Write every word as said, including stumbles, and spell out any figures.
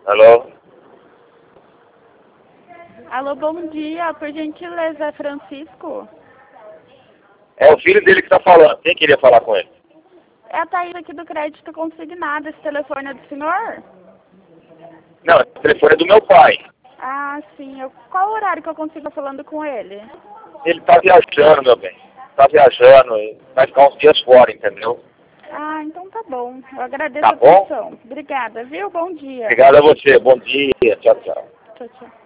Alô? Alô, bom dia. Por gentileza, é Francisco? É o filho dele que tá falando. Quem queria falar com ele? É a Thaís aqui do Crédito Consignado. Esse telefone é do senhor? Não, o telefone é do meu pai. Ah, sim. Eu... Qual o horário que eu consigo estar falando com ele? Ele tá viajando, meu bem. Tá viajando, e vai ficar uns dias fora, entendeu? Ah, então tá bom. Eu agradeço Tá a bom? atenção. Obrigada, viu? Bom dia. Obrigado a você. Bom dia. Tchau, tchau. Tchau, tchau.